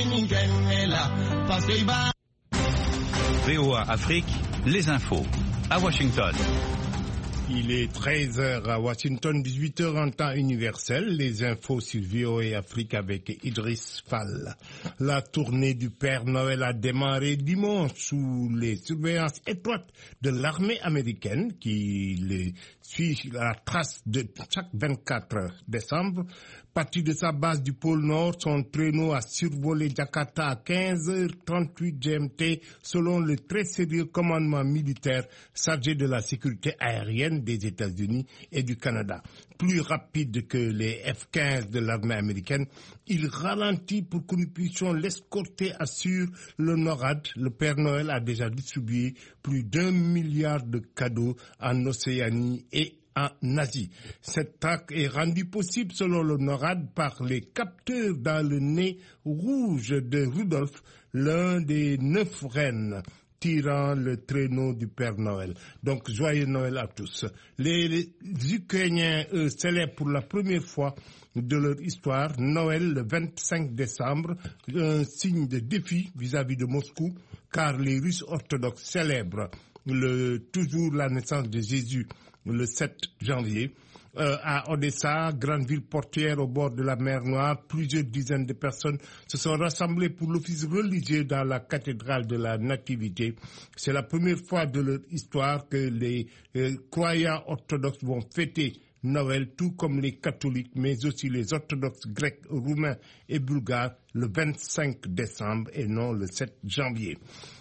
VOA Afrique, les infos. À Washington. Il est 13h à Washington, 18h en temps universel. Les infos sur VOA Afrique avec Idriss Fall. La tournée du Père Noël a démarré dimanche sous les surveillances étroites de l'armée américaine qui les suit à la trace de chaque 24 décembre. Parti de sa base du pôle Nord, son traîneau a survolé Jakarta à 15h38 GMT selon le très sérieux commandement militaire chargé de la sécurité aérienne des États-Unis et du Canada. Plus rapide que les F-15 de l'armée américaine, il ralentit pour que nous puissions l'escorter, assure le NORAD. Le Père Noël a déjà distribué plus d'1 milliard de cadeaux en Océanie et en Asie. Cette traque est rendue possible, selon le NORAD, par les capteurs dans le nez rouge de Rudolf, l'un des 9 reines tirant le traîneau du Père Noël. Donc, joyeux Noël à tous. Les Ukrainiens, eux, célèbrent pour la première fois de leur histoire Noël le 25 décembre, un signe de défi vis-à-vis de Moscou, car les Russes orthodoxes célèbrent toujours la naissance de Jésus le 7 janvier. À Odessa, grande ville portuaire au bord de la mer Noire, plusieurs dizaines de personnes se sont rassemblées pour l'office religieux dans la cathédrale de la Nativité. C'est la première fois de leur histoire que les croyants orthodoxes vont fêter Noël, tout comme les catholiques, mais aussi les orthodoxes grecs, roumains et bulgares, le 25 décembre et non le 7 janvier.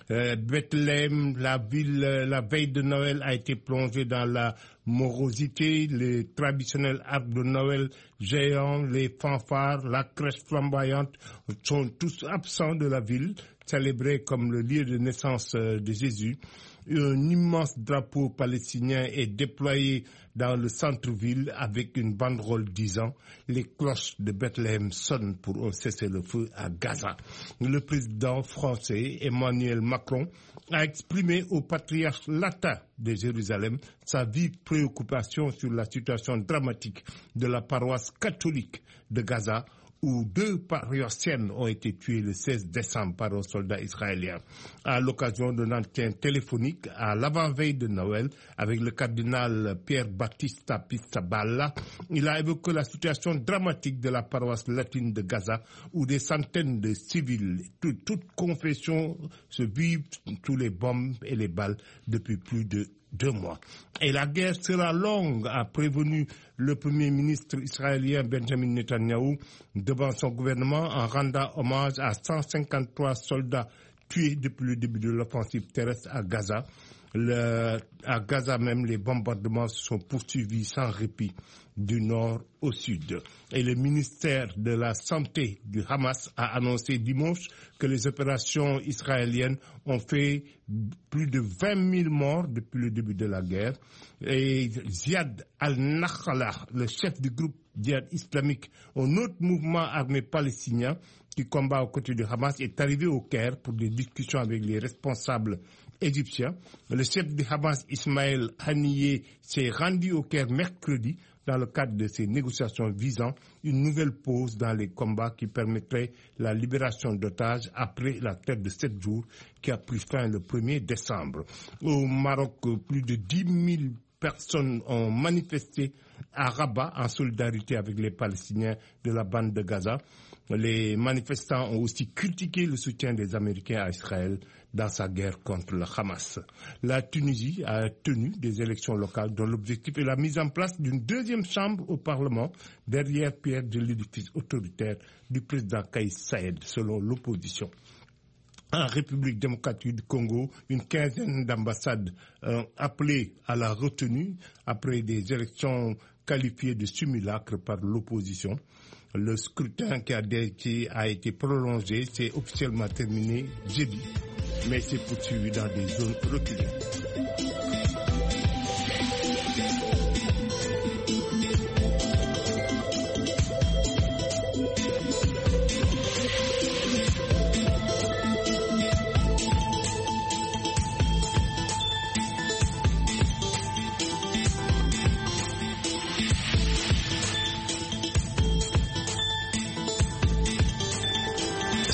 Bethléem, la veille de Noël, a été plongée dans la morosité. Les traditionnels arbres de Noël géants, les fanfares, la crèche flamboyante sont tous absents de la ville, célébrée comme le lieu de naissance de Jésus. Un immense drapeau palestinien est déployé dans le centre-ville avec une banderole disant « Les cloches de Bethléem sonnent pour un cessez-le-feu à Gaza ». Le président français Emmanuel Macron a exprimé au patriarche latin de Jérusalem sa vive préoccupation sur la situation dramatique de la paroisse catholique de Gaza, où 2 paroissiennes ont été tuées le 16 décembre par un soldat israélien. À l'occasion d'un entretien téléphonique à l'avant-veille de Noël avec le cardinal Pierre Battista Pizzaballa, il a évoqué la situation dramatique de la paroisse latine de Gaza, où des centaines de civils, toutes confessions, se vivent sous les bombes et les balles depuis plus de 2 mois. Et la guerre sera longue, a prévenu le premier ministre israélien Benjamin Netanyahou devant son gouvernement en rendant hommage à 153 soldats tués depuis le début de l'offensive terrestre à Gaza. À Gaza même, les bombardements se sont poursuivis sans répit du nord au sud. Et le ministère de la Santé du Hamas a annoncé dimanche que les opérations israéliennes ont fait plus de 20 000 morts depuis le début de la guerre. Et Ziad al-Nakhala, le chef du groupe djihad islamique, un autre mouvement armé palestinien qui combat aux côtés du Hamas, est arrivé au Caire pour des discussions avec les responsables égyptiens. Le chef du Hamas, Ismaël Haniyeh, s'est rendu au Caire mercredi dans le cadre de ces négociations visant une nouvelle pause dans les combats qui permettrait la libération d'otages après la trêve de 7 jours qui a pris fin le 1er décembre. Au Maroc, plus de 10 000 personnes ont manifesté à Rabat en solidarité avec les Palestiniens de la bande de Gaza. Les manifestants ont aussi critiqué le soutien des Américains à Israël dans sa guerre contre le Hamas. La Tunisie a tenu des élections locales dont l'objectif est la mise en place d'une 2e chambre au Parlement, derrière pierre de l'édifice autoritaire du président Kais Saied, selon l'opposition. En République démocratique du Congo, une quinzaine d'ambassades ont appelé à la retenue après des élections qualifiées de simulacre par l'opposition. Le scrutin qui a été prolongé s'est officiellement terminé jeudi, mais s'est poursuivi dans des zones reculées.